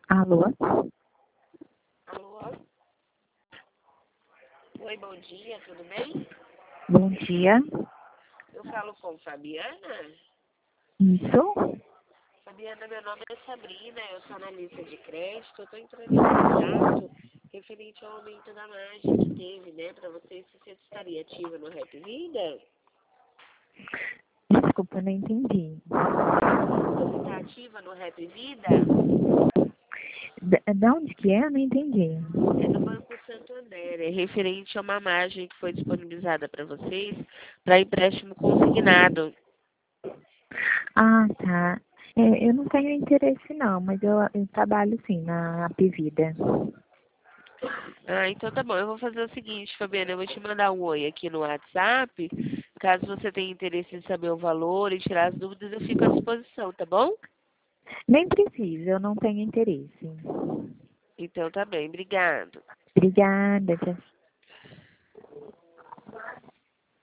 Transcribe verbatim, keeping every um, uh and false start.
Alô? Alô? Oi, bom dia, tudo bem? Bom dia. Eu falo com Fabiana. Isso? Fabiana, meu nome é Sabrina, eu sou analista de crédito. Eu estou entrando em contato referente ao aumento da margem que teve, né, para você, se você estaria ativa no Rap Vida. Desculpa, não entendi. Você está ativa no Rap Vida? Da, da onde que é? Eu não entendi. É do Banco Santander, é referente a uma margem que foi disponibilizada para vocês para empréstimo consignado. Ah, tá. É, eu não tenho interesse não, mas eu, eu trabalho sim na Apivida. Ah, então tá bom. Eu vou fazer o seguinte, Fabiana, eu vou te mandar um oi aqui no WhatsApp. Caso você tenha interesse em saber o valor e tirar as dúvidas, eu fico à disposição, tá bom? Nem precisa, eu não tenho interesse. Então tá bem, obrigado. Obrigada, tchau.